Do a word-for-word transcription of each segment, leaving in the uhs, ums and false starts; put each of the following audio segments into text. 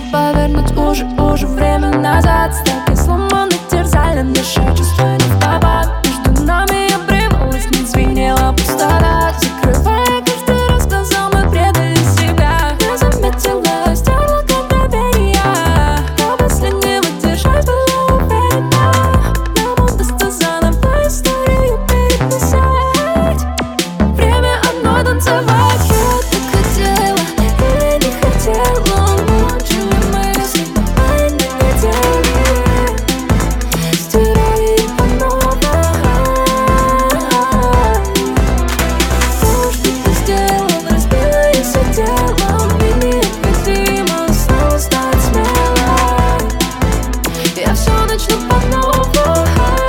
повернуть уже, уже время назад. Стаки сломаны, терзали души, чувства не в попад. Между нами обрывалась, не звенела пустота. Закрывая каждый раз глаза, мы предали себя. Я заметила, стерла как доверие. До последнего держать была уверена. Нам удастся заново историю переписать. Время одной танцевать. Я так хотела или не хотела. Мучили мысли, а не недели. Стирали их по новой. То, что ты сделал, разбила и сидела. Мне необходимо снова стать смелой. Я все начну по новой.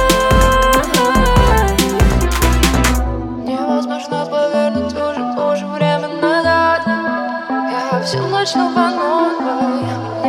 Невозможно повернуть уже, уже время назад. Я все начну по новой.